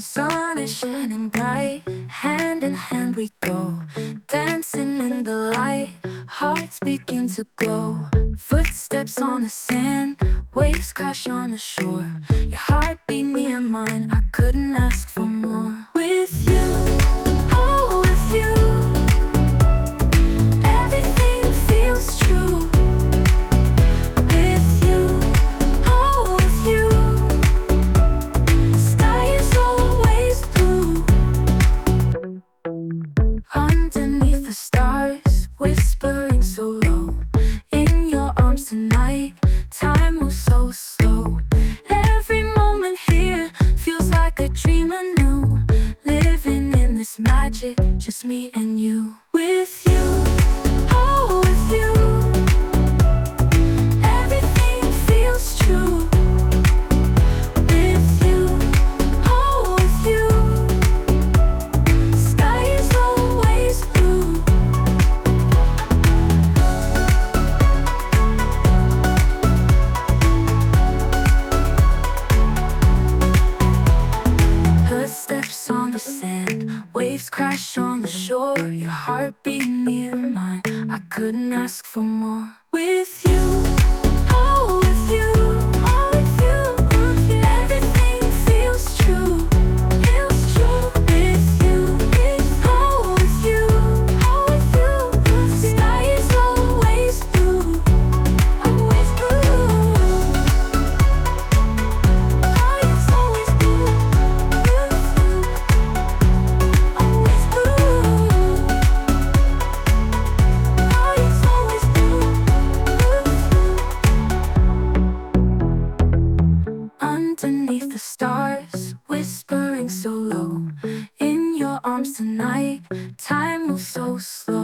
Sun is shining bright, hand in hand we go, dancing in the light, hearts begin to glow. Footsteps on the sand, waves crash on the shore. Your heartbeat near mine, I couldn't ask for more. With you, oh with you, everything feels true. With you, oh with you, sky is always blue. Underneath the stars, whispering so low, in your arms tonight, time moves so slow. Every moment here feels like a dream anew, living in this magic, just me and you. With you, oh with you, everything feels true. With you, oh with you, sky is always blue. Footsteps on the sand, waves crash on the shore. Your heartbeat near mine, I couldn't ask for more. With you, oh with you, oh with you, everything feels true, feels true. With you, oh with you, oh with you, sky is always blue, always blue. Sky is always blue, always blue. Sky is always blue. Underneath the stars, whispering so low, in your arms tonight, time moves so slow.